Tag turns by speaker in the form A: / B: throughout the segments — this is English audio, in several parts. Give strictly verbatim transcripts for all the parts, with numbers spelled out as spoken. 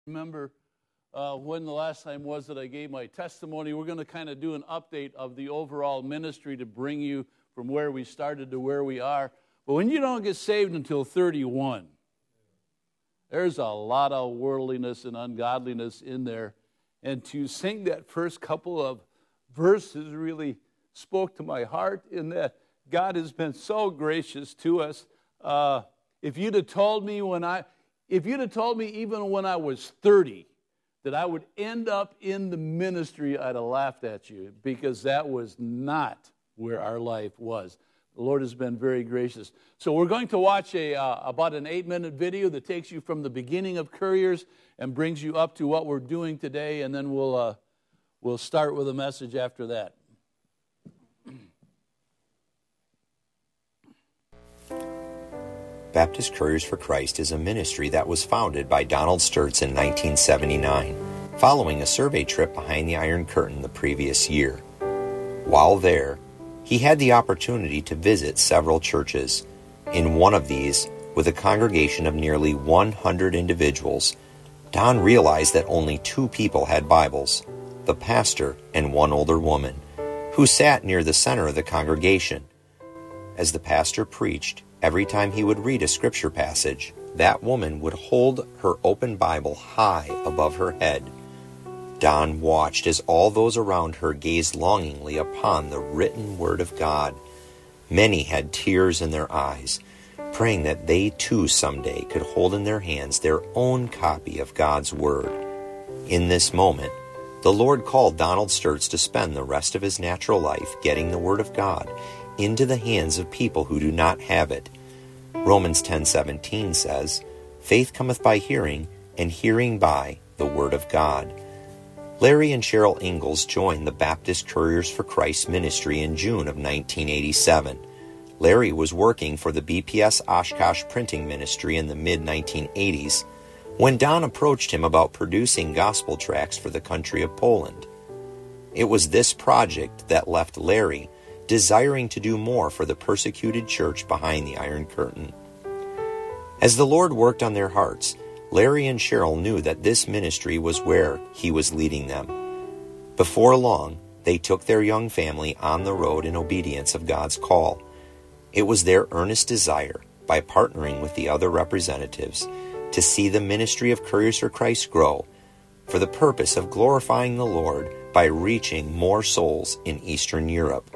A: remember uh, when the last time was that I gave my testimony. We're going to kind of do an update of the overall ministry to bring you from where we started to where we are. But when you don't get saved until thirty-one, there's a lot of worldliness and ungodliness in there. And to sing that first couple of verses really spoke to my heart in that God has been so gracious to us. Uh, if you'd have told me when I, if you'd have told me even when I was thirty that I would end up in the ministry, I'd have laughed at you, because that was not where our life was. The Lord has been very gracious. So we're going to watch a uh, about an eight-minute video that takes you from the beginning of Couriers and brings you up to what we're doing today, and then we'll uh, we'll start with a message after that.
B: Baptist Couriers for Christ is a ministry that was founded by Donald Sturtz in nineteen seventy-nine, following a survey trip behind the Iron Curtain the previous year. While there, he had the opportunity to visit several churches. In one of these, with a congregation of nearly one hundred individuals, Don realized that only two people had Bibles, the pastor and one older woman, who sat near the center of the congregation. As the pastor preached, every time he would read a scripture passage, that woman would hold her open Bible high above her head. Don watched as all those around her gazed longingly upon the written word of God. Many had tears in their eyes, praying that they too someday could hold in their hands their own copy of God's word. In this moment, the Lord called Donald Sturtz to spend the rest of his natural life getting the word of God into the hands of people who do not have it. Romans ten seventeen says, "Faith cometh by hearing, and hearing by the word of God." Larry and Cheryl Ingalls joined the Baptist Couriers for Christ ministry in June of nineteen eighty-seven. Larry was working for the B P S Oshkosh printing ministry in the mid nineteen eighties when Don approached him about producing gospel tracts for the country of Poland. It was this project that left Larry desiring to do more for the persecuted church behind the Iron Curtain. As the Lord worked on their hearts, Larry and Cheryl knew that this ministry was where he was leading them. Before long, they took their young family on the road in obedience of God's call. It was their earnest desire, by partnering with the other representatives, to see the ministry of Couriers for Christ grow for the purpose of glorifying the Lord by reaching more souls in Eastern Europe.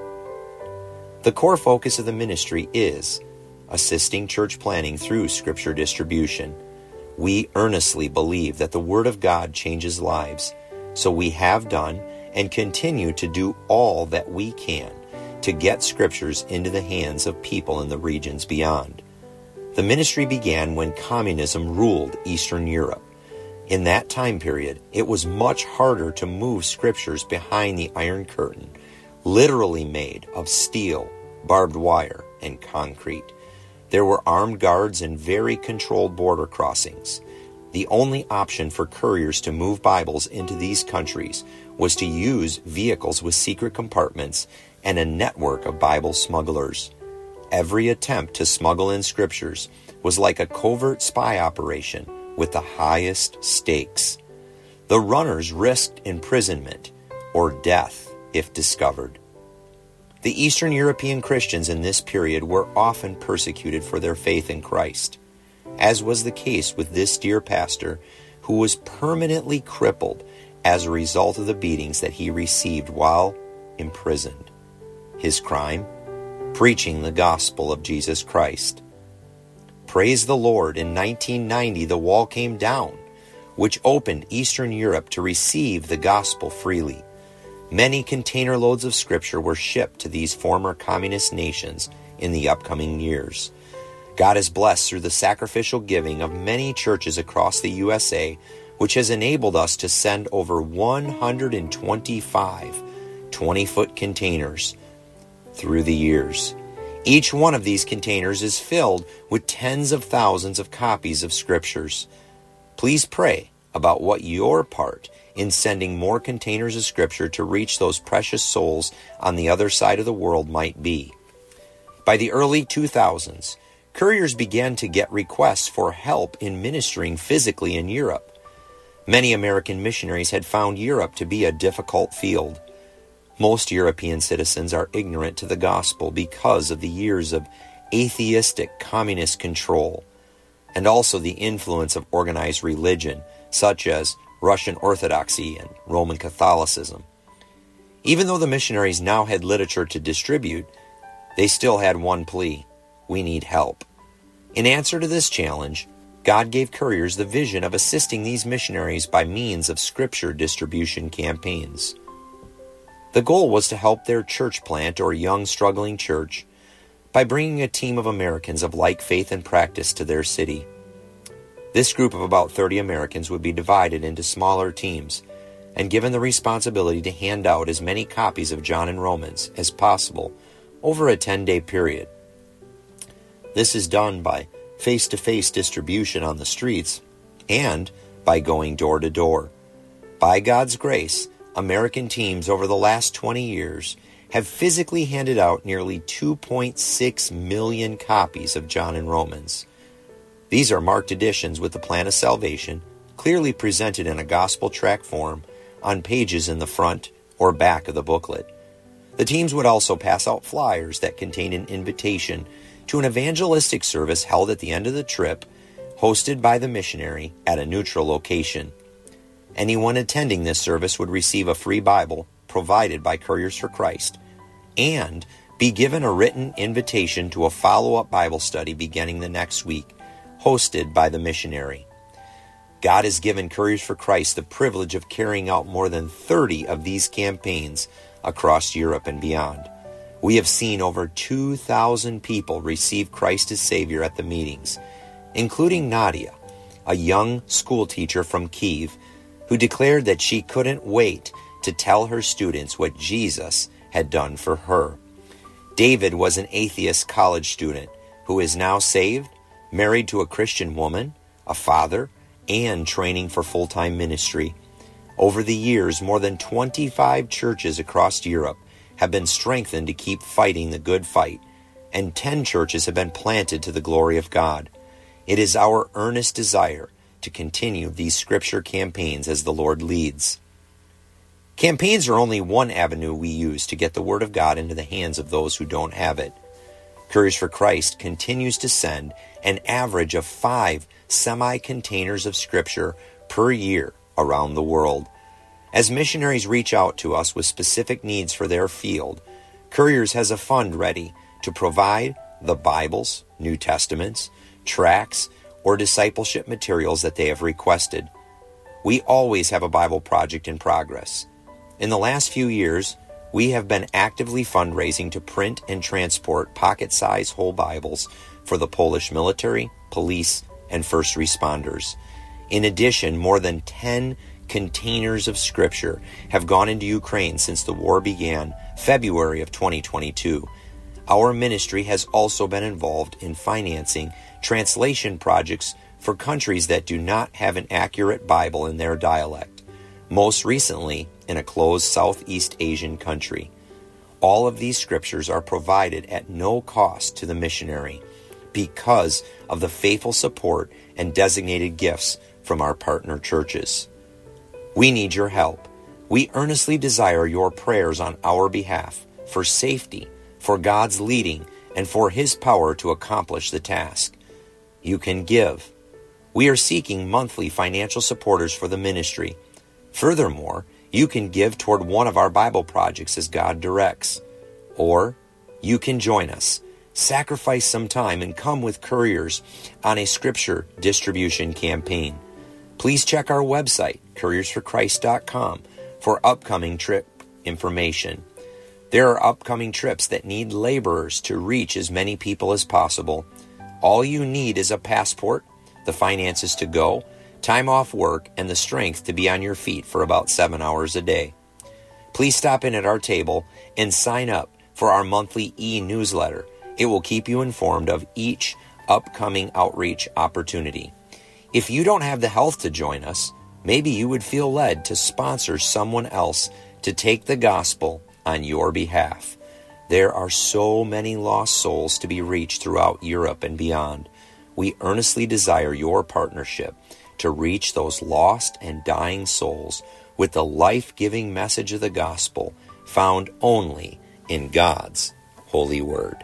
B: The core focus of the ministry is assisting church planning through scripture distribution. We earnestly believe that the Word of God changes lives, so we have done and continue to do all that we can to get scriptures into the hands of people in the regions beyond. The ministry began when communism ruled Eastern Europe. In that time period, it was much harder to move scriptures behind the Iron Curtain, literally made of steel, barbed wire, and concrete. There were armed guards and very controlled border crossings. The only option for couriers to move Bibles into these countries was to use vehicles with secret compartments and a network of Bible smugglers. Every attempt to smuggle in scriptures was like a covert spy operation with the highest stakes. The runners risked imprisonment or death if discovered. The Eastern European Christians in this period were often persecuted for their faith in Christ, as was the case with this dear pastor, who was permanently crippled as a result of the beatings that he received while imprisoned. His crime? Preaching the gospel of Jesus Christ. Praise the Lord, in nineteen ninety the wall came down, which opened Eastern Europe to receive the gospel freely. Many container loads of scripture were shipped to these former communist nations in the upcoming years. God is blessed through the sacrificial giving of many churches across the U S A, which has enabled us to send over one hundred twenty-five twenty-foot containers through the years. Each one of these containers is filled with tens of thousands of copies of scriptures. Please pray about what your part in sending more containers of scripture to reach those precious souls on the other side of the world might be. By the early two thousands, couriers began to get requests for help in ministering physically in Europe. Many American missionaries had found Europe to be a difficult field. Most European citizens are ignorant to the gospel because of the years of atheistic communist control, and also the influence of organized religion, such as Russian Orthodoxy and Roman Catholicism. Even though the missionaries now had literature to distribute, they still had one plea: we need help. In answer to this challenge, God gave couriers the vision of assisting these missionaries by means of scripture distribution campaigns. The goal was to help their church plant or young struggling church by bringing a team of Americans of like faith and practice to their city. This group of about thirty Americans would be divided into smaller teams and given the responsibility to hand out as many copies of John and Romans as possible over a ten-day period. This is done by face-to-face distribution on the streets and by going door to door. By God's grace, American teams over the last twenty years have physically handed out nearly two point six million copies of John and Romans. These are marked editions with the plan of salvation, clearly presented in a gospel tract form on pages in the front or back of the booklet. The teams would also pass out flyers that contain an invitation to an evangelistic service held at the end of the trip, hosted by the missionary at a neutral location. Anyone attending this service would receive a free Bible provided by Couriers for Christ and be given a written invitation to a follow-up Bible study beginning the next week, hosted by the missionary. God has given Couriers for Christ the privilege of carrying out more than thirty of these campaigns across Europe and beyond. We have seen over two thousand people receive Christ as Savior at the meetings, including Nadia, a young school teacher from Kiev, who declared that she couldn't wait to tell her students what Jesus had done for her. David was an atheist college student who is now saved, married to a Christian woman, a father, and training for full-time ministry. Over the years, more than twenty-five churches across Europe have been strengthened to keep fighting the good fight, and ten churches have been planted to the glory of God. It is our earnest desire to continue these scripture campaigns as the Lord leads. Campaigns are only one avenue we use to get the Word of God into the hands of those who don't have it. Couriers for Christ continues to send an average of five semi-containers of Scripture per year around the world. As missionaries reach out to us with specific needs for their field, Couriers has a fund ready to provide the Bibles, New Testaments, tracts, or discipleship materials that they have requested. We always have a Bible project in progress. In the last few years, we have been actively fundraising to print and transport pocket-size whole Bibles for the Polish military, police, and first responders. In addition, more than ten containers of Scripture have gone into Ukraine since the war began February of twenty twenty-two. Our ministry has also been involved in financing translation projects for countries that do not have an accurate Bible in their dialect, most recently in a closed Southeast Asian country. All of these scriptures are provided at no cost to the missionary because of the faithful support and designated gifts from our partner churches. We need your help. We earnestly desire your prayers on our behalf for safety, for God's leading, and for His power to accomplish the task. You can give. We are seeking monthly financial supporters for the ministry. Furthermore, you can give toward one of our Bible projects as God directs. Or you can join us, sacrifice some time, and come with Couriers on a scripture distribution campaign. Please check our website, couriers for christ dot com, for upcoming trip information. There are upcoming trips that need laborers to reach as many people as possible. All you need is a passport, the finances to go, time off work, and the strength to be on your feet for about seven hours a day. Please stop in at our table and sign up for our monthly e-newsletter. It will keep you informed of each upcoming outreach opportunity. If you don't have the health to join us, maybe you would feel led to sponsor someone else to take the gospel on your behalf. There are so many lost souls to be reached throughout Europe and beyond. We earnestly desire your partnership to reach those lost and dying souls with the life-giving message of the gospel found only in God's holy word.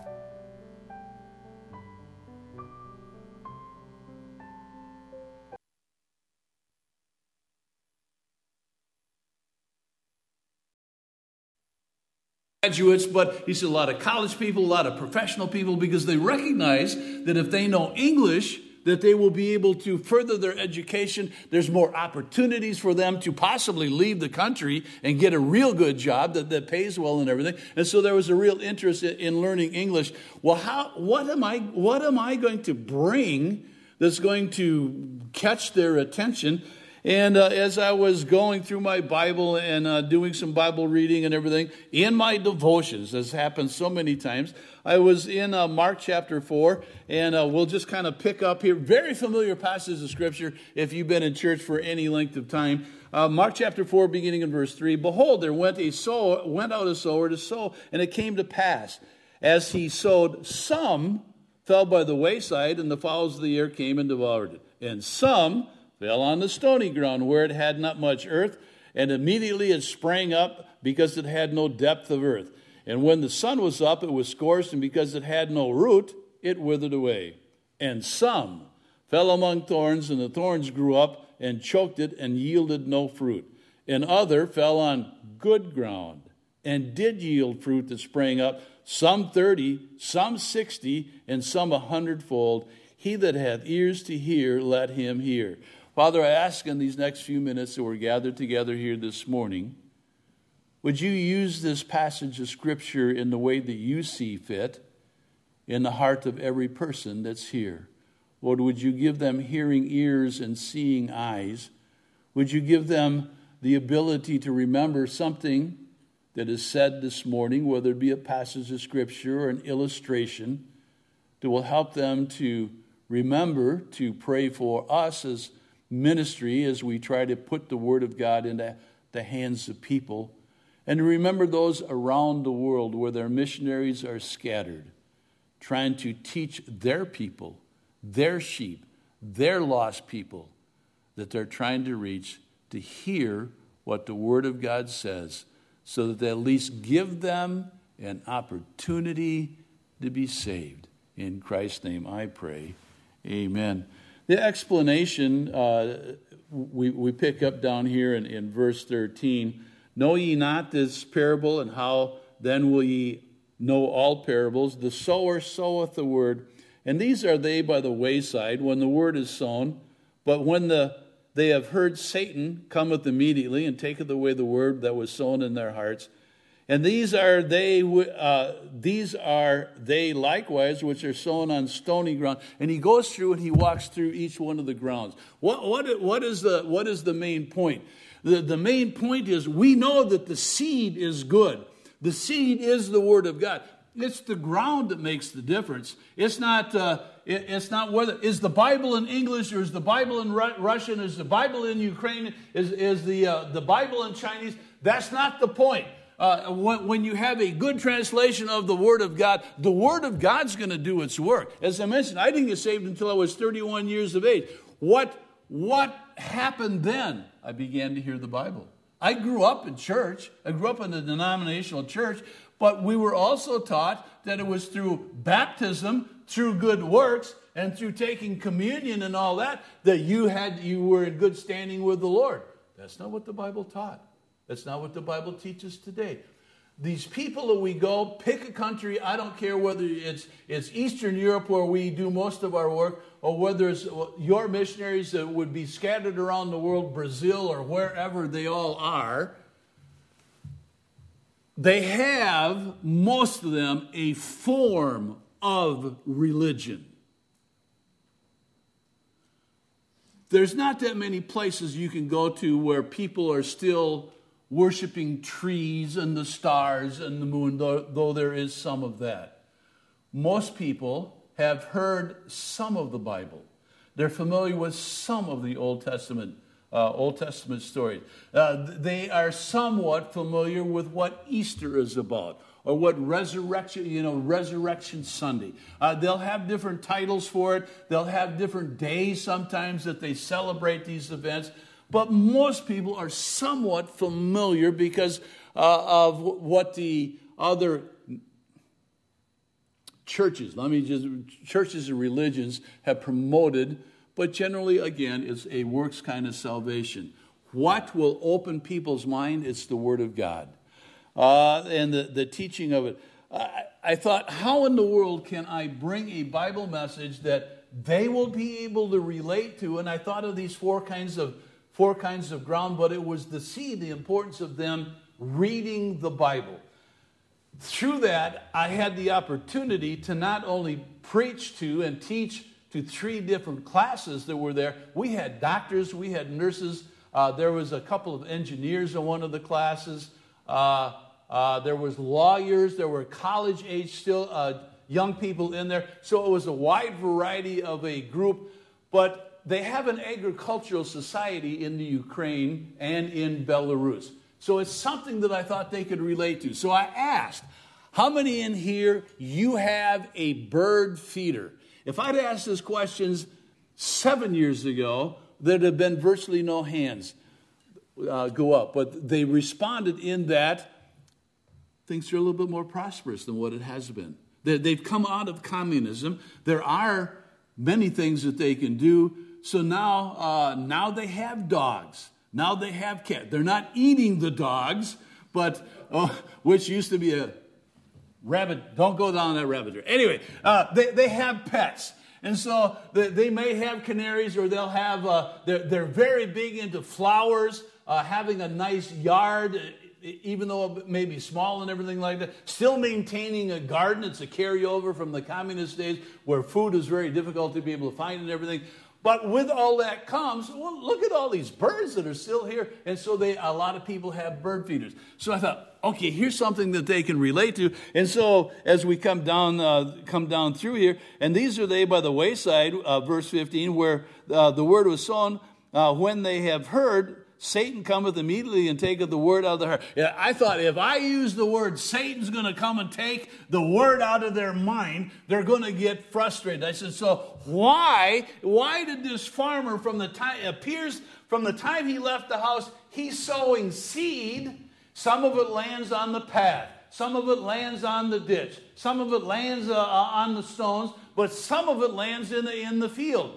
A: Graduates, but he said a lot of college people, a lot of professional people, because they recognize that if they know English, that they will be able to further their education. There's more opportunities for them to possibly leave the country and get a real good job that, that pays well and everything. And so there was a real interest in, in learning English. Well, how? What am I? What am I going to bring that's going to catch their attention? And uh, as I was going through my Bible and uh, doing some Bible reading and everything, in my devotions, as happened so many times, I was in uh, Mark chapter four, and uh, we'll just kind of pick up here. Very familiar passage of Scripture if you've been in church for any length of time. Uh, Mark chapter four, beginning in verse three. Behold, there went a sower, went out a sower to sow, and it came to pass, as he sowed, some fell by the wayside, and the fowls of the air came and devoured it. And some fell on the stony ground where it had not much earth, and immediately it sprang up because it had no depth of earth. And when the sun was up, it was scorched, and because it had no root, it withered away. And some fell among thorns, and the thorns grew up and choked it and yielded no fruit. And other fell on good ground and did yield fruit that sprang up, some thirty, some sixty, and some a hundredfold. He that hath ears to hear, let him hear. Father, I ask in these next few minutes that we're gathered together here this morning, would you use this passage of Scripture in the way that you see fit in the heart of every person that's here? Lord, would you give them hearing ears and seeing eyes? Would you give them the ability to remember something that is said this morning, whether it be a passage of Scripture or an illustration, that will help them to remember to pray for us as ministry as we try to put the Word of God into the hands of people, and to remember those around the world where their missionaries are scattered, trying to teach their people, their sheep, their lost people that they're trying to reach, to hear what the Word of God says, so that they at least give them an opportunity to be saved. In Christ's name I pray, amen. The explanation uh, we, we pick up down here in, in verse thirteen. Know ye not this parable, and how then will ye know all parables? The sower soweth the word, and these are they by the wayside, when the word is sown. But when the they have heard, Satan cometh immediately, and taketh away the word that was sown in their hearts. And these are they, uh, these are they likewise, which are sown on stony ground. And he goes through and he walks through each one of the grounds. What, what, what is the, what is the main point? The, the main point is we know that the seed is good. The seed is the Word of God. It's the ground that makes the difference. It's not. Uh, it, it's not whether is the Bible in English or is the Bible in Ru- Russian? Is the Bible in Ukrainian? Is is the uh, the Bible in Chinese? That's not the point. Uh, when, when you have a good translation of the Word of God, the Word of God's going to do its work. As I mentioned, I didn't get saved until I was thirty-one years of age. What what happened then? I began to hear the Bible. I grew up in church. I grew up in a denominational church, but we were also taught that it was through baptism, through good works, and through taking communion and all that, that you had you were in good standing with the Lord. That's not what the Bible taught. That's not what the Bible teaches today. These people that we go, pick a country, I don't care whether it's it's Eastern Europe where we do most of our work, or whether it's your missionaries that would be scattered around the world, Brazil or wherever they all are. They have, most of them, a form of religion. There's not that many places you can go to where people are still worshiping trees and the stars and the moon, though, though there is some of that. Most people have heard some of the Bible. They're familiar with some of the Old Testament uh, Old Testament stories. Uh, they are somewhat familiar with what Easter is about. or what resurrection, you know, Resurrection Sunday. Uh, they'll have different titles for it. They'll have different days sometimes that they celebrate these events. But most people are somewhat familiar because uh, of what the other churches, let me just, churches and religions have promoted, but generally, again, it's a works kind of salvation. What will open people's mind? It's the Word of God. Uh, and the, the teaching of it. I, I thought, how in the world can I bring a Bible message that they will be able to relate to? And I thought of these four kinds of four kinds of ground, but it was the seed, the importance of them reading the Bible. Through that, I had the opportunity to not only preach to and teach to three different classes that were there. We had doctors, we had nurses, uh, there was a couple of engineers in one of the classes. Uh, uh, there was lawyers, there were college-age still uh, young people in there. So it was a wide variety of a group. But they have an agricultural society in the Ukraine and in Belarus. So it's something that I thought they could relate to. So I asked, how many in here you have a bird feeder? If I'd asked these questions seven years ago, there'd have been virtually no hands uh, go up. But they responded in that things are a little bit more prosperous than what it has been. They, they've come out of communism. There are many things that they can do. So now, uh, now they have dogs. Now they have cats. They're not eating the dogs, but oh, which used to be a rabbit. Don't go down that rabbit trail. Anyway, uh, they, they have pets. And so they, they may have canaries, or they'll have, uh, they're, they're very big into flowers, uh, having a nice yard, even though it may be small and everything like that. Still maintaining a garden. It's a carryover from the communist days where food is very difficult to be able to find and everything. But with all that comes, well, look at all these birds that are still here. And so they, a lot of people have bird feeders. So I thought, okay, here's something that they can relate to. And so as we come down uh, come down through here, and these are they by the wayside, uh, verse fifteen, where uh, the word was sown. Uh, when they have heard, Satan cometh immediately and taketh the word out of their heart. Yeah, I thought if I use the word, Satan's going to come and take the word out of their mind. They're going to get frustrated. I said, so why, why did this farmer from the time, it appears from the time he left the house, he's sowing seed. Some of it lands on the path. Some of it lands on the ditch. Some of it lands uh, on the stones. But some of it lands in the, in the field.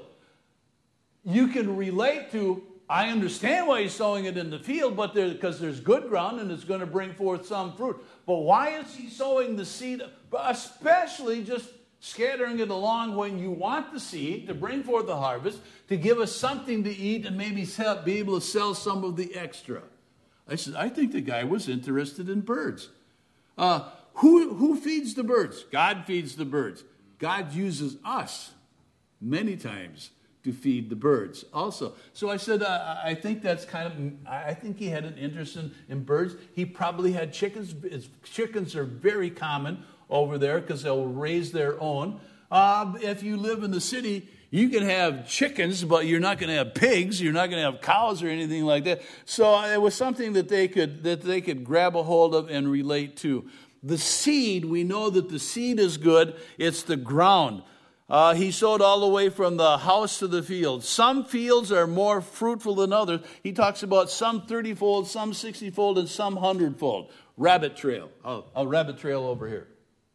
A: You can relate to, I understand why he's sowing it in the field, but there, because there's good ground and it's going to bring forth some fruit. But why is he sowing the seed, especially just scattering it along when you want the seed to bring forth the harvest, to give us something to eat and maybe sell, be able to sell some of the extra? I said, I think the guy was interested in birds. Uh, who, who feeds the birds? God feeds the birds. God uses us many times to feed the birds also. So I said, uh, I think that's kind of, I think he had an interest in, in birds. He probably had chickens. His chickens are very common over there because they'll raise their own. Uh, if you live in the city, you can have chickens, but you're not going to have pigs. You're not going to have cows or anything like that. So it was something that they could that they could grab a hold of and relate to. The seed, we know that the seed is good. It's the ground. Uh, he sowed all the way from the house to the field. Some fields are more fruitful than others. He talks about some thirty-fold, some sixty-fold, and some hundred-fold. Rabbit trail. Oh, a rabbit trail over here.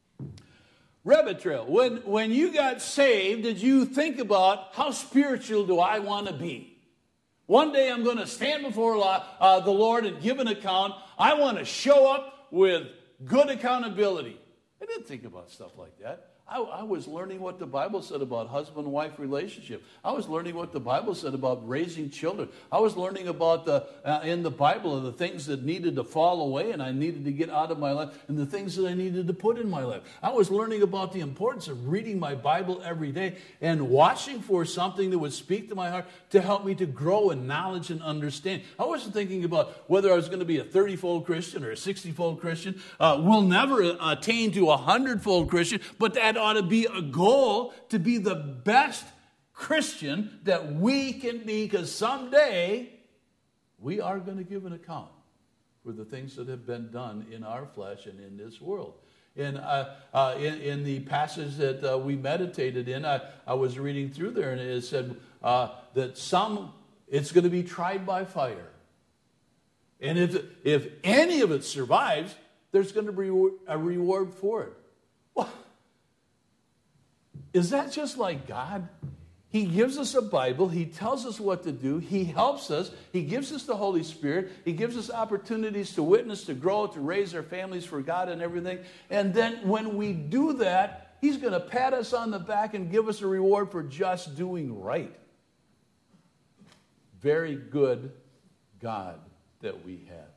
A: Rabbit trail. When, when you got saved, did you think about how spiritual do I want to be? One day I'm going to stand before uh, the Lord and give an account. I want to show up with good accountability. I didn't think about stuff like that. I, I was learning what the Bible said about husband-wife relationship. I was learning what the Bible said about raising children. I was learning about the uh, in the Bible the things that needed to fall away and I needed to get out of my life, and the things that I needed to put in my life. I was learning about the importance of reading my Bible every day and watching for something that would speak to my heart to help me to grow in knowledge and understanding. I wasn't thinking about whether I was going to be a thirty-fold Christian or a sixty-fold Christian. Uh, we'll never attain to a hundred-fold Christian, but that ought to be a goal to be the best Christian that we can be, because someday we are going to give an account. for the things that have been done in our flesh and in this world. And uh, uh, in, in the passage that uh, we meditated in, I, I was reading through there, and it said uh, that some, it's going to be tried by fire. And if, if any of it survives, there's going to be a reward for it. Well, is that just like God? He gives us a Bible. He tells us what to do. He helps us. He gives us the Holy Spirit. He gives us opportunities to witness, to grow, to raise our families for God and everything. And then when we do that, He's going to pat us on the back and give us a reward for just doing right. Very good God that we have.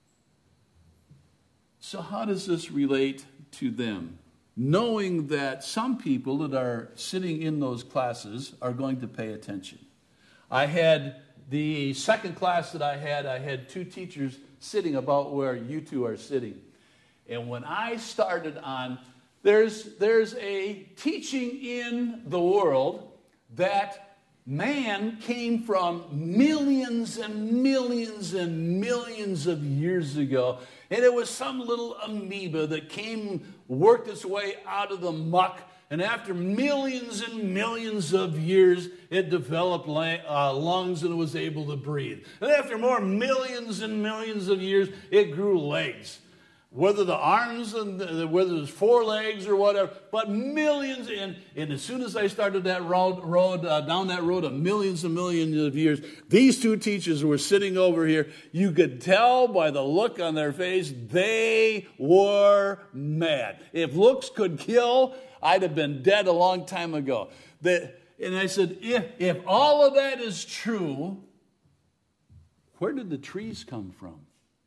A: So how does this relate to them? Knowing that some people that are sitting in those classes are going to pay attention. I had the second class that I had, I had two teachers sitting about where you two are sitting. And when I started on, there's, there's a teaching in the world that man came from millions and millions and millions of years ago. And it was some little amoeba that came, worked its way out of the muck. And after millions and millions of years, it developed uh, lungs and was able to breathe. And after more millions and millions of years, it grew legs. Whether the arms, and the, whether it was four legs or whatever, but millions. And, and as soon as I started that road, road uh, down that road of millions and millions of years, these two teachers were sitting over here. You could tell by the look on their face, they were mad. If looks could kill, I'd have been dead a long time ago. The, and I said, if, if all of that is true, where did the trees come from?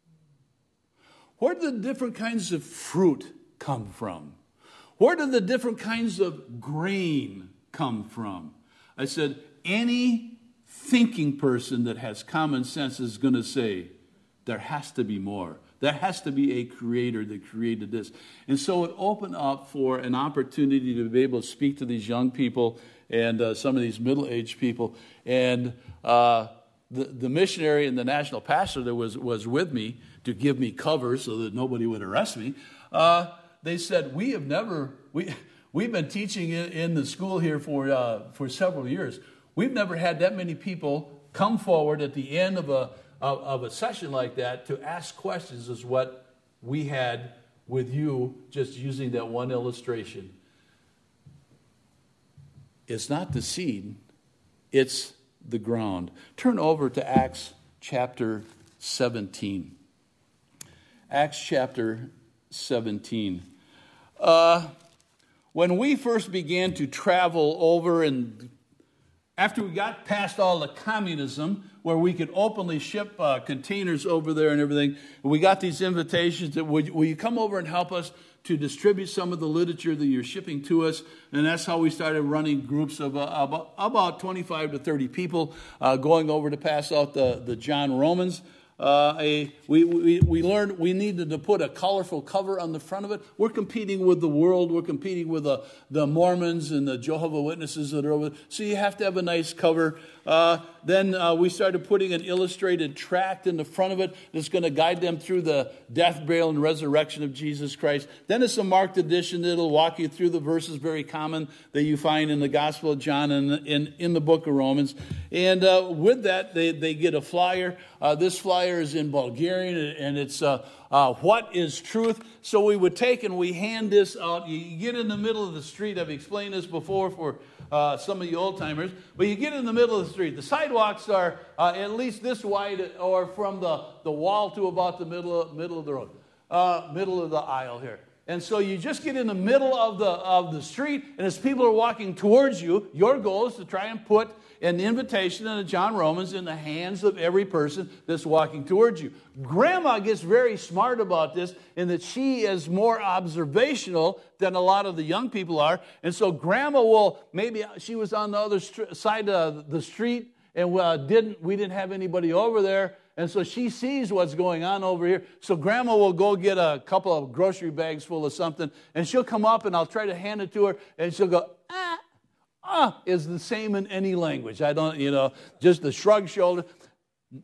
A: Where did the different kinds of fruit come from? Where did the different kinds of grain come from? I said, any thinking person that has common sense is going to say, there has to be more. There has to be a creator that created this. And so it opened up for an opportunity to be able to speak to these young people and uh, some of these middle-aged people. And uh, the, the missionary and the national pastor that was, was with me to give me cover so that nobody would arrest me, uh, they said, we have never, we, we've been teaching in, in the school here for, uh, for several years. We've never had that many people come forward at the end of a, of, of a session like that to ask questions as what we had with you just using that one illustration. It's not the seed, it's the ground. Turn over to Acts chapter seventeen. Acts chapter seventeen. Uh, when we first began to travel over, and after we got past all the communism, where we could openly ship uh, containers over there and everything, we got these invitations that, would, will you come over and help us to distribute some of the literature that you're shipping to us? And that's how we started running groups of uh, about, about twenty-five to thirty people uh, going over to pass out the, the John Romans. Uh, a, we, we, we learned we needed to put a colorful cover on the front of it. We're competing with the world. We're competing with the, the Mormons and the Jehovah's Witnesses that are over there. So you have to have a nice cover. Uh, then uh, we started putting an illustrated tract in the front of it that's going to guide them through the death, burial, and resurrection of Jesus Christ. Then it's a marked edition that'll walk you through the verses very common that you find in the Gospel of John and in, in the book of Romans. And uh, with that, they, they get a flyer. Uh, this flyer is in Bulgarian, and it's uh, uh, what is truth. So we would take and we hand this out. You get in the middle of the street. I've explained this before for uh, some of you old timers. But you get in the middle of the street. The sidewalks are uh, at least this wide, or from the, the wall to about the middle of, middle of the road, uh, middle of the aisle here. And so you just get in the middle of the of the street, and as people are walking towards you, your goal is to try and put an invitation in the John Romans in the hands of every person that's walking towards you. Grandma gets very smart about this in that she is more observational than a lot of the young people are. And so Grandma will, maybe she was on the other st- side of the street and uh, didn't we didn't have anybody over there. And so she sees what's going on over here. So Grandma will go get a couple of grocery bags full of something, and she'll come up, and I'll try to hand it to her, and she'll go, ah, ah, is the same in any language. I don't, you know, just the shrug shoulder.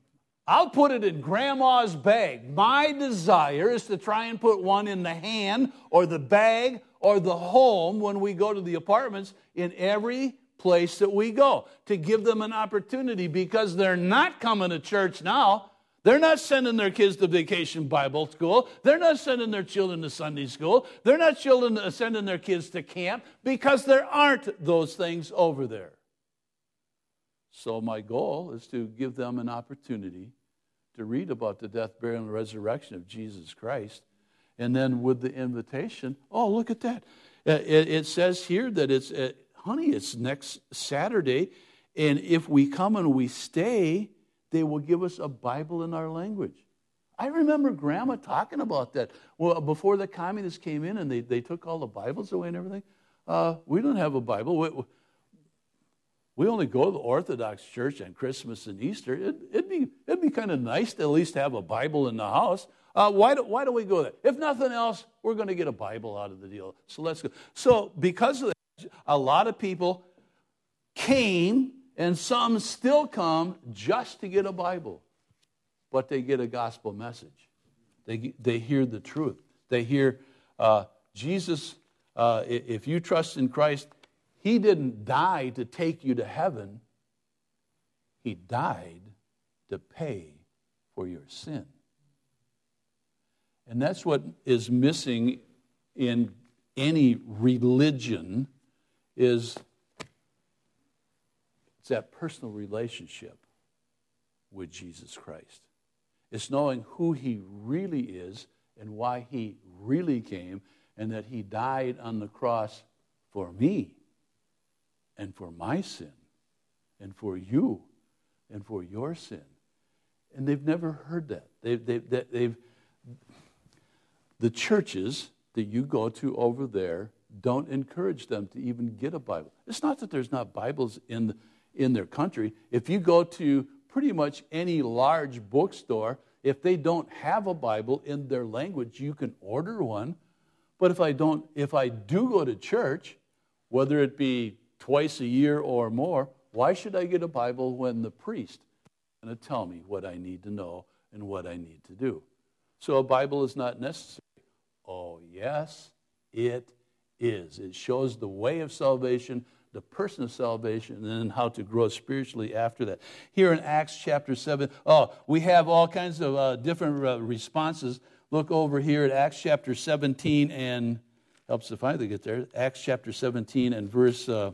A: I'll put it in grandma's bag. My desire is to try and put one in the hand or the bag or the home when we go to the apartments in every place that we go, to give them an opportunity, because they're not coming to church now. They're not sending their kids to vacation Bible school. They're not sending their children to Sunday school. They're not children sending their kids to camp, because there aren't those things over there. So my goal is to give them an opportunity to read about the death, burial, and resurrection of Jesus Christ. And then with the invitation, oh, look at that. It, it says here that it's, uh, honey, it's next Saturday, and if we come and we stay, they will give us a Bible in our language. I remember Grandma talking about that. Well, before the communists came in and they, they took all the Bibles away and everything, uh, we don't have a Bible. We, we only go to the Orthodox Church on Christmas and Easter. It, it'd be, it'd be kind of nice to at least have a Bible in the house. Uh, why, do, why do we go there? If nothing else, we're going to get a Bible out of the deal. So let's go. So because of that, a lot of people came, and some still come just to get a Bible. But they get a gospel message. They, they hear the truth. They hear uh, Jesus, uh, if you trust in Christ, He didn't die to take you to heaven. He died to pay for your sin. And that's what is missing in any religion, is it's that personal relationship with Jesus Christ. It's knowing who He really is and why He really came, and that He died on the cross for me and for my sin and for you and for your sin. And they've never heard that. They've, they've, they've, the churches that you go to over there don't encourage them to even get a Bible. It's not that there's not Bibles in the, in their country. If you go to pretty much any large bookstore, if they don't have a Bible in their language, you can order one. But if I don't, if I do go to church, whether it be twice a year or more, why should I get a Bible when the priest is going to tell me what I need to know and what I need to do? So a Bible is not necessary. Oh, yes, it is. It shows the way of salvation, the person of salvation, and then how to grow spiritually after that. Here in Acts chapter seven, oh, we have all kinds of uh, different uh, responses. Look over here at Acts chapter seventeen, and helps to finally get there. Acts chapter seventeen and verse, uh,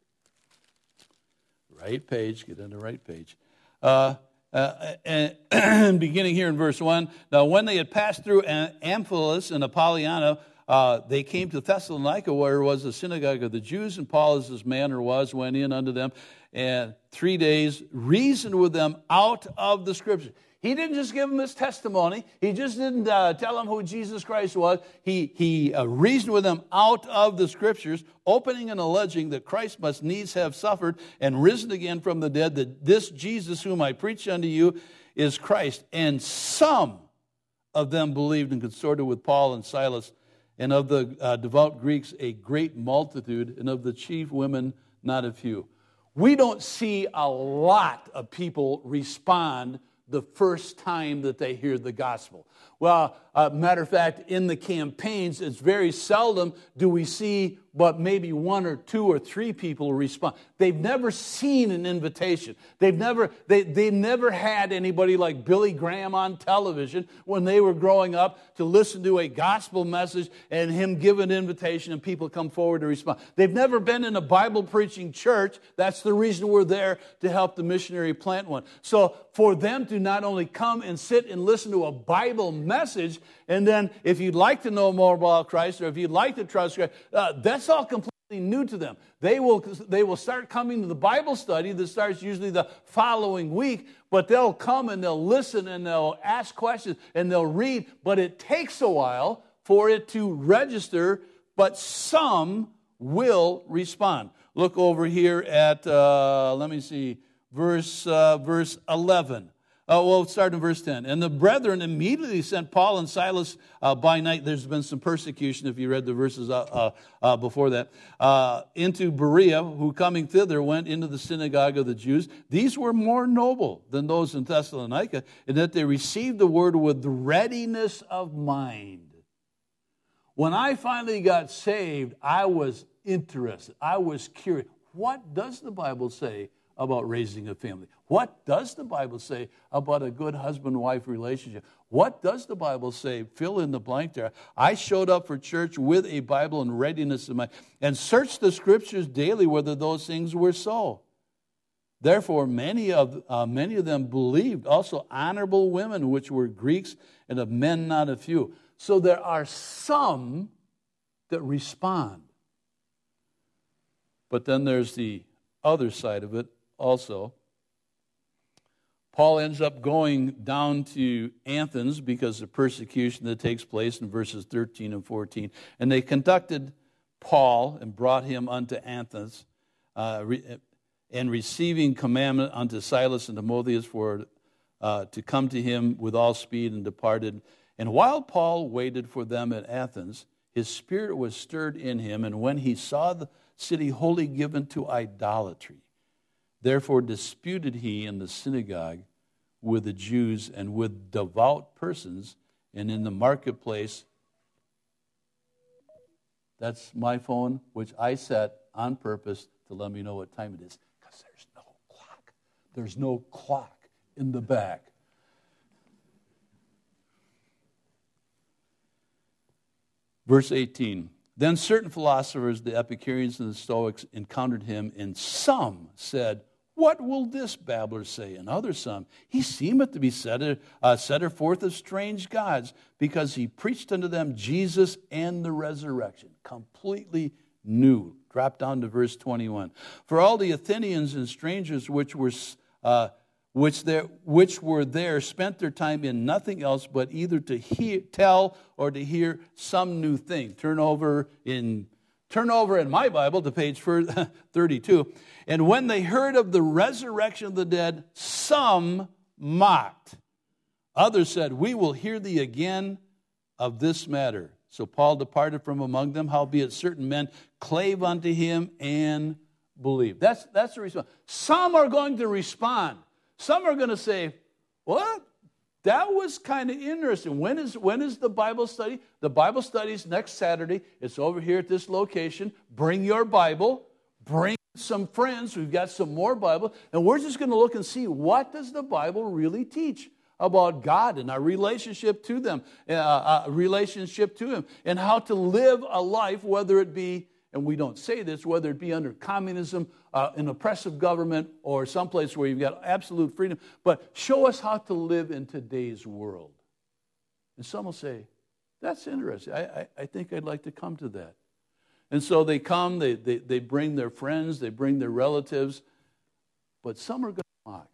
A: right page, get on the right page. Uh, uh, and beginning here in verse one, now when they had passed through Amphipolis and Apollonia, Uh, they came to Thessalonica, where was the synagogue of the Jews, and Paul, as his manner was, went in unto them, and three days reasoned with them out of the Scriptures. He didn't just give them his testimony. He just didn't uh, tell them who Jesus Christ was. He, he uh, reasoned with them out of the Scriptures, opening and alleging that Christ must needs have suffered and risen again from the dead, that this Jesus whom I preach unto you is Christ. And some of them believed and consorted with Paul and Silas, and of the uh, devout Greeks a great multitude, and of the chief women not a few. We don't see a lot of people respond the first time that they hear the gospel. Well, uh, matter of fact, in the campaigns, it's very seldom do we see but maybe one or two or three people respond. They've never seen an invitation. They've never they they never had anybody like Billy Graham on television when they were growing up to listen to a gospel message and him give an invitation and people come forward to respond. They've never been in a Bible preaching church. That's the reason we're there, to help the missionary plant one. So for them to not only come and sit and listen to a Bible message, and then if you'd like to know more about Christ, or if you'd like to trust Christ, uh, that's all completely new to them. They will, they will start coming to the Bible study that starts usually the following week, but they'll come and they'll listen and they'll ask questions and they'll read, but it takes a while for it to register, but some will respond. Look over here at, uh, let me see, verse, uh, verse eleven. Uh, well, start in verse ten. And the brethren immediately sent Paul and Silas uh, by night. There's been some persecution, if you read the verses uh, uh, uh, before that, uh, into Berea, who coming thither went into the synagogue of the Jews. These were more noble than those in Thessalonica, in that they received the word with readiness of mind. When I finally got saved, I was interested. I was curious. What does the Bible say about raising a family? What does the Bible say about a good husband-wife relationship? What does the Bible say? Fill in the blank there. I showed up for church with a Bible and readiness in mind, and searched the Scriptures daily whether those things were so. Therefore, many of uh, many of them believed, also honorable women, which were Greeks, and of men not a few. So there are some that respond. But then there's the other side of it also. Paul ends up going down to Athens because of persecution that takes place in verses thirteen and fourteen. And they conducted Paul and brought him unto Athens, uh, re- and receiving commandment unto Silas and Timotheus for uh, to come to him with all speed, and departed. And while Paul waited for them at Athens, his spirit was stirred in him, and when he saw the city wholly given to idolatry, therefore disputed he in the synagogue with the Jews and with devout persons, and in the marketplace. That's my phone, which I set on purpose to let me know what time it is, because there's no clock. There's no clock in the back. Verse eighteen. Then certain philosophers, the Epicureans and the Stoics, encountered him, and some said, What will this babbler say? And others some, He seemeth to be setter, uh, setter forth of strange gods, because he preached unto them Jesus and the resurrection. Completely new. Drop down to verse twenty-one. For all the Athenians and strangers which were uh, which there which were there spent their time in nothing else but either to hear, tell or to hear some new thing. Turn over in turn over in my Bible to page thirty-two. And when they heard of the resurrection of the dead, some mocked. Others said, We will hear thee again of this matter. So Paul departed from among them, howbeit certain men clave unto him and believed. That's, that's the response. Some are going to respond. Some are going to say, What? That was kind of interesting. When is, when is the Bible study? The Bible study is next Saturday. It's over here at this location. Bring your Bible. Bring some friends. We've got some more Bible. And we're just going to look and see, what does the Bible really teach about God and our relationship to them, uh, uh, relationship to Him, and how to live a life, whether it be, and we don't say this, whether it be under communism, uh, an oppressive government, or someplace where you've got absolute freedom, but show us how to live in today's world. And some will say, that's interesting. I, I, I think I'd like to come to that. And so they come, they, they, they bring their friends, they bring their relatives, but some are going to mock.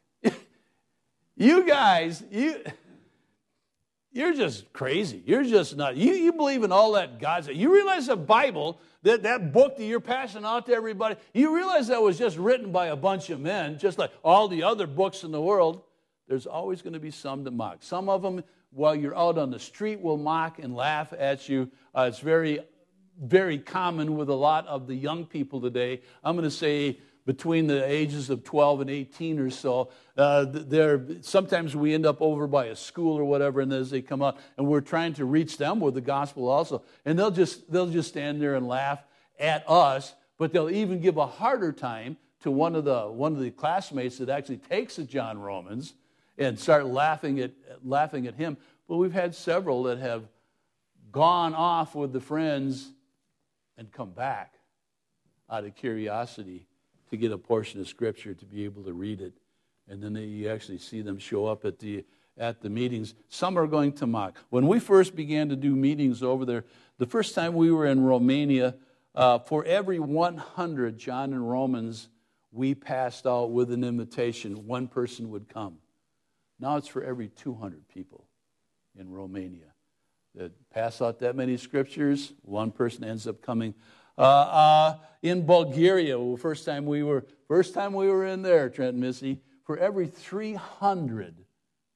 A: You guys, you... You're just crazy. You're just not. You, you believe in all that God said. You realize the Bible, that, that book that you're passing out to everybody, you realize that was just written by a bunch of men, just like all the other books in the world. There's always going to be some that mock. Some of them, while you're out on the street, will mock and laugh at you. Uh, it's very, very common with a lot of the young people today. I'm going to say between the ages of twelve and eighteen or so. Uh, they're, sometimes we end up over by a school or whatever, and as they come out, and we're trying to reach them with the gospel also. And they'll just they'll just stand there and laugh at us, but they'll even give a harder time to one of the one of the classmates that actually takes the John Romans and start laughing at laughing at him. But we've had several that have gone off with the friends and come back out of curiosity to get a portion of Scripture to be able to read it. And then they, you actually see them show up at the at the meetings. Some are going to mock. When we first began to do meetings over there, the first time we were in Romania, uh, for every one hundred John and Romans we passed out with an invitation, one person would come. Now it's for every two hundred people in Romania that pass out that many Scriptures. One person ends up coming. Uh, uh, in Bulgaria, well, first time we were, first time we were in there, Trent and Missy, for every three hundred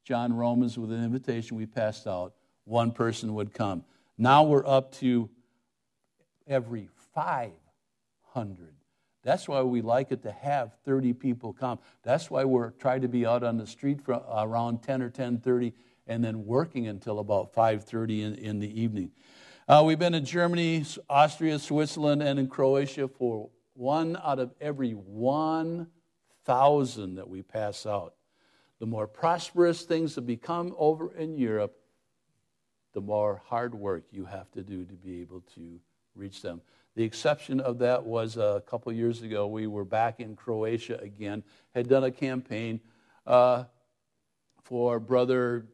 A: John Romans with an invitation we passed out, one person would come. Now we're up to every five hundred. That's why we like it to have thirty people come. That's why we're trying to be out on the street for around ten or ten thirty and then working until about five thirty in, in the evening. Uh, we've been in Germany, Austria, Switzerland, and in Croatia for one out of every one thousand that we pass out. The more prosperous things have become over in Europe, the more hard work you have to do to be able to reach them. The exception of that was a couple years ago, we were back in Croatia again, had done a campaign uh, for Brother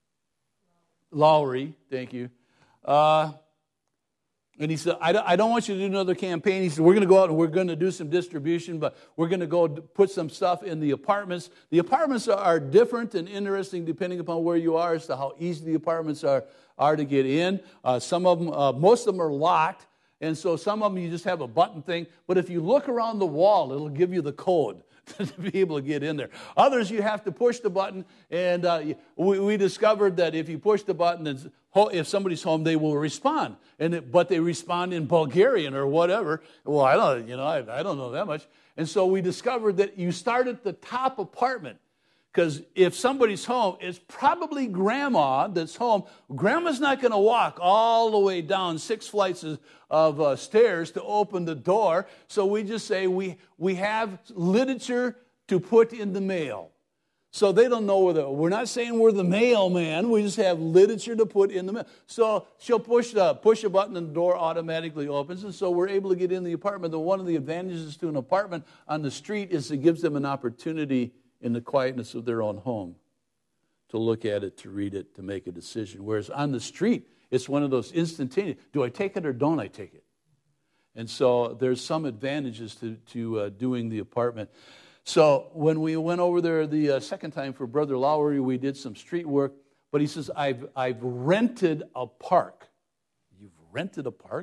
A: Lowry, thank you. Uh, and he said, I don't, I don't want you to do another campaign. He said, we're going to go out and we're going to do some distribution, but we're going to go put some stuff in the apartments. The apartments are different and interesting depending upon where you are as to how easy the apartments are, are to get in. Uh, some of them, uh, most of them are locked, and so some of them you just have a button thing. But if you look around the wall, it'll give you the code to be able to get in there. Others, you have to push the button, and uh, we, we discovered that if you push the button, then if somebody's home, they will respond, and it, but they respond in Bulgarian or whatever. Well, I don't, you know, I, I don't know that much, and so we discovered that you start at the top apartment, because if somebody's home, it's probably grandma that's home. Grandma's not going to walk all the way down six flights of, of uh, stairs to open the door. So we just say we we have literature to put in the mail. So they don't know where the, we're not saying we're the mailman. We just have literature to put in the mail. So she'll push the, push a button and the door automatically opens. And so we're able to get in the apartment. The, one of the advantages to an apartment on the street is it gives them an opportunity in the quietness of their own home to look at it, to read it, to make a decision. Whereas on the street, it's one of those instantaneous, do I take it or don't I take it? And so there's some advantages to, to uh, doing the apartment. So when we went over there the uh, second time for Brother Lowry, we did some street work. But he says, I've, I've rented a park. You've rented a park?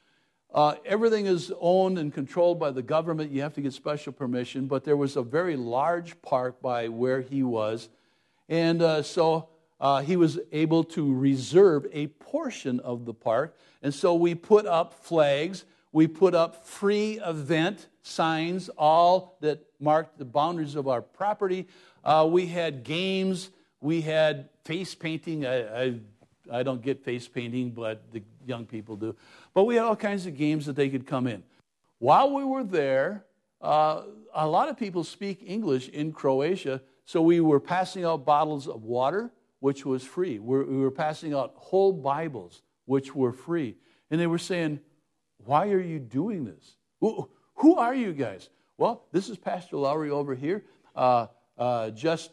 A: Uh, everything is owned and controlled by the government. You have to get special permission. But there was a very large park by where he was. And uh, so uh, he was able to reserve a portion of the park. And so we put up flags. We put up free event signs, all that marked the boundaries of our property. Uh, we had games. We had face painting. I, I, I don't get face painting, but the young people do. But we had all kinds of games that they could come in. While we were there, uh, a lot of people speak English in Croatia, so we were passing out bottles of water, which was free. We're, we were passing out whole Bibles, which were free. And they were saying, why are you doing this? Who, who are you guys? Well, this is Pastor Lowry over here. Uh, uh, just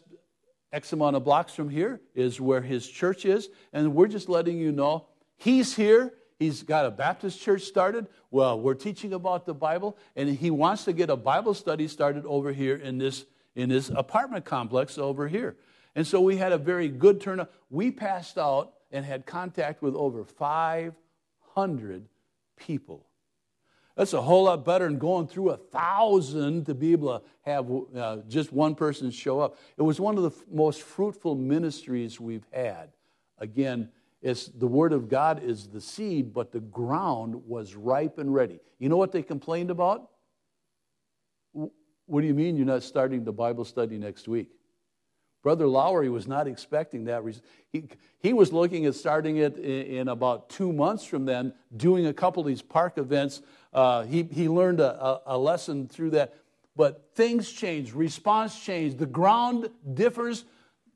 A: X amount of blocks from here is where his church is. And we're just letting you know, he's here. He's got a Baptist church started. Well, we're teaching about the Bible. And he wants to get a Bible study started over here in this, in this apartment complex over here. And so we had a very good turnout. We passed out and had contact with over five hundred people. That's a whole lot better than going through a thousand to be able to have uh, just one person show up. It was one of the f- most fruitful ministries we've had. Again, it's, the Word of God is the seed, but the ground was ripe and ready. You know what they complained about? What do you mean you're not starting the Bible study next week? Brother Lowry was not expecting that. He, he was looking at starting it in, in about two months from then, doing a couple of these park events. Uh, he, he learned a, a lesson through that. But things change, response changed. The ground differs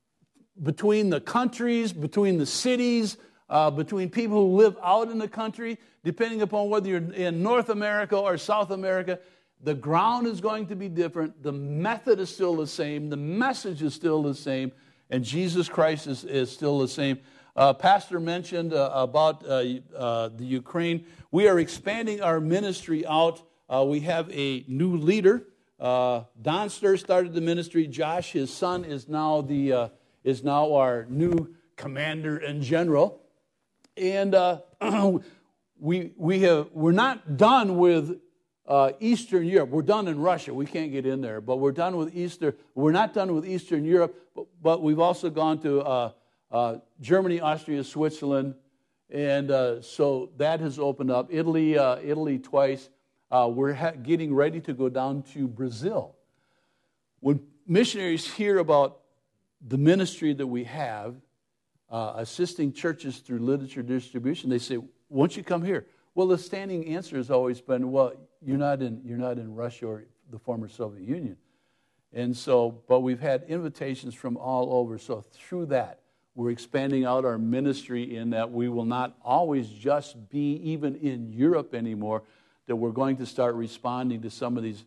A: between the countries, between the cities, uh, between people who live out in the country, depending upon whether you're in North America or South America. The ground is going to be different. The method is still the same. The message is still the same. And Jesus Christ is, is still the same. Uh, Pastor mentioned uh, about uh, uh, the Ukraine. We are expanding our ministry out. Uh, we have a new leader. Uh, Don Stur started the ministry. Josh, his son, is now the uh, is now our new commander in general. And uh, we we have we're not done with uh, Eastern Europe. We're done in Russia. We can't get in there, but we're done with Easter. We're not done with Eastern Europe, but, but we've also gone to uh, uh, Germany, Austria, Switzerland, and uh, so that has opened up. Italy, uh, Italy twice. Uh, we're ha- getting ready to go down to Brazil. When missionaries hear about the ministry that we have, uh, assisting churches through literature distribution, they say, "Why don't you come here?" Well, the standing answer has always been, "Well, you're not in you're not in Russia or the former Soviet Union," and so. But we've had invitations from all over. So through that, we're expanding out our ministry in that we will not always just be even in Europe anymore. That we're going to start responding to some of these.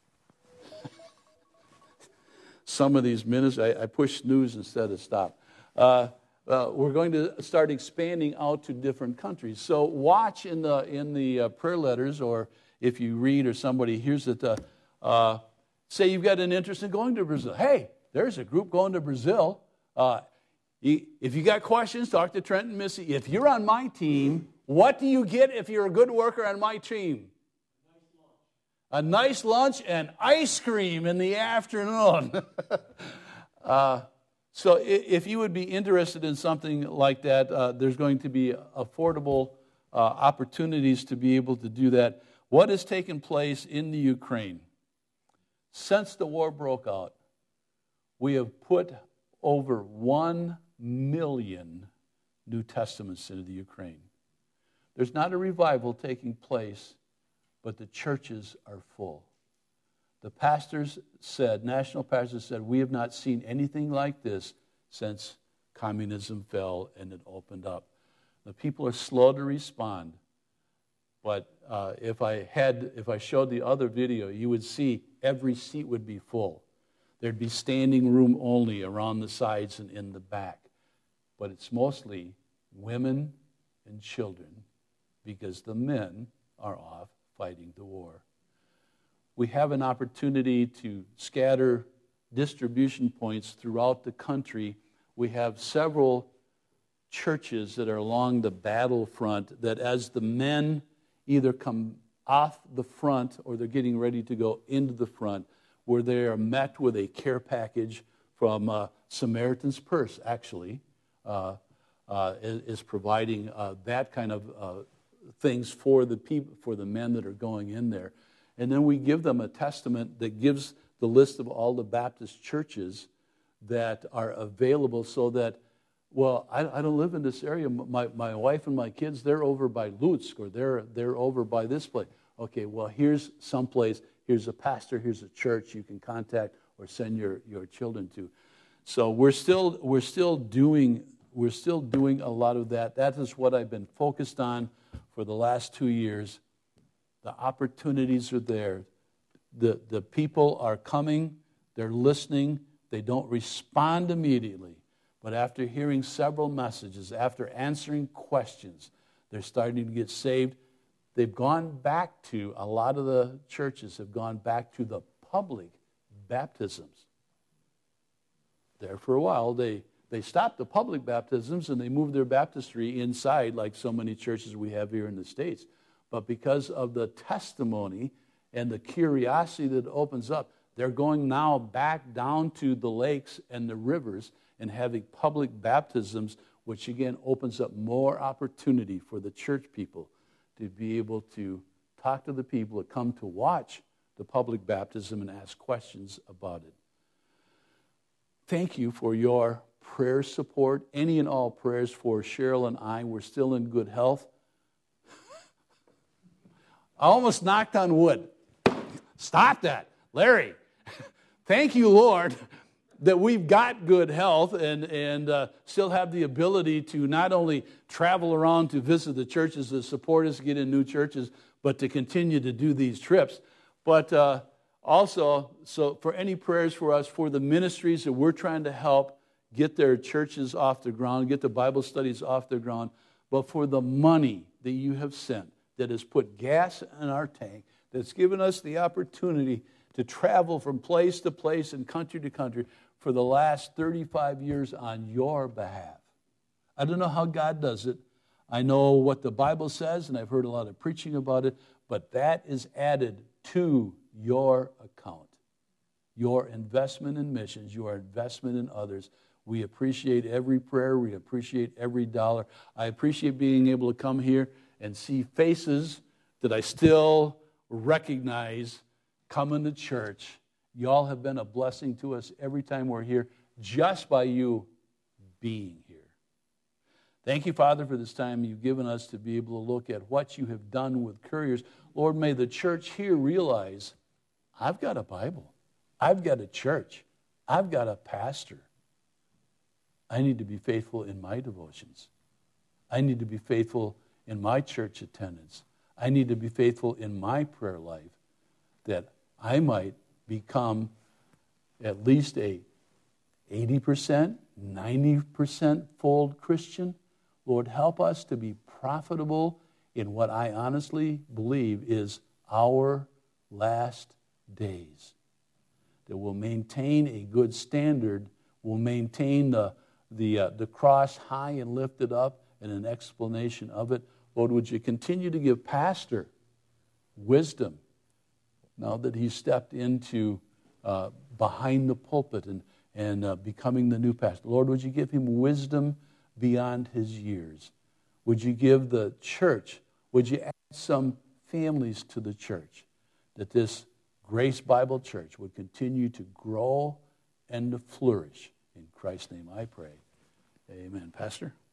A: Some of these ministries, I, I push snooze instead of stop. Uh, uh, we're going to start expanding out to different countries. So watch in the in the uh, prayer letters, or if you read or somebody hears it, uh, uh, say you've got an interest in going to Brazil. Hey, there's a group going to Brazil. Uh, you, if you got questions, talk to Trent and Missy. If you're on my team, what do you get if you're a good worker on my team? A nice lunch and ice cream in the afternoon. uh, so if you would be interested in something like that, uh, there's going to be affordable uh, opportunities to be able to do that. What has taken place in the Ukraine? Since the war broke out, we have put over one million New Testaments into the Ukraine. There's not a revival taking place, but the churches are full. The pastors said, national pastors said, we have not seen anything like this since communism fell and it opened up. The people are slow to respond, but uh, if I had, if I showed the other video, you would see every seat would be full. There'd be standing room only around the sides and in the back. But it's mostly women and children because the men are off fighting the war. We have an opportunity to scatter distribution points throughout the country. We have several churches that are along the battlefront that as the men either come off the front or they're getting ready to go into the front, where they are met with a care package from uh, Samaritan's Purse, actually, uh, uh, is, is providing uh, that kind of uh, things for the people, for the men that are going in there. And then we give them a testament that gives the list of all the Baptist churches that are available so that, well, I, I don't live in this area. My, my wife and my kids, they're over by Lutsk or they're, they're over by this place. Okay, well, here's someplace, here's a pastor, here's a church you can contact or send your, your children to. So we're still, we're still doing, we're still doing a lot of that. That is what I've been focused on for the last two years. The opportunities are there. The, the people are coming. They're listening. They don't respond immediately. But after hearing several messages, after answering questions, they're starting to get saved. They've gone back to, a lot of the churches have gone back to the public baptisms. There for a while, they They stopped the public baptisms and they moved their baptistry inside like so many churches we have here in the States. But because of the testimony and the curiosity that opens up, they're going now back down to the lakes and the rivers and having public baptisms, which again opens up more opportunity for the church people to be able to talk to the people that come to watch the public baptism and ask questions about it. Thank you for your prayer support, any and all prayers for Cheryl and I. We're still in good health. I almost knocked on wood. Stop that, Larry. Thank you, Lord, that we've got good health and, and uh, still have the ability to not only travel around to visit the churches that support us, get in new churches, but to continue to do these trips. But uh, also, so for any prayers for us, for the ministries that we're trying to help get their churches off the ground, get the Bible studies off the ground, but for the money that you have sent, that has put gas in our tank, that's given us the opportunity to travel from place to place and country to country for the last thirty-five years on your behalf. I don't know how God does it. I know what the Bible says, and I've heard a lot of preaching about it, but that is added to your account. Your investment in missions, your investment in others. We appreciate every prayer. We appreciate every dollar. I appreciate being able to come here and see faces that I still recognize coming to church. Y'all have been a blessing to us every time we're here, just by you being here. Thank you, Father, for this time you've given us to be able to look at what you have done with couriers. Lord, may the church here realize, I've got a Bible. I've got a church. I've got a pastor. I need to be faithful in my devotions. I need to be faithful in my church attendance. I need to be faithful in my prayer life, that I might become at least a eighty percent, ninety percent fold Christian. Lord, help us to be profitable in what I honestly believe is our last days. That we'll maintain a good standard, we'll maintain the, the, uh, the cross high and lifted up and an explanation of it. Lord, would you continue to give Pastor wisdom now that he's stepped into uh, behind the pulpit and, and uh, becoming the new pastor. Lord, would you give him wisdom beyond his years? Would you give the church, would you add some families to the church, that this Grace Bible Church would continue to grow and to flourish. In Christ's name I pray. Amen. Pastor?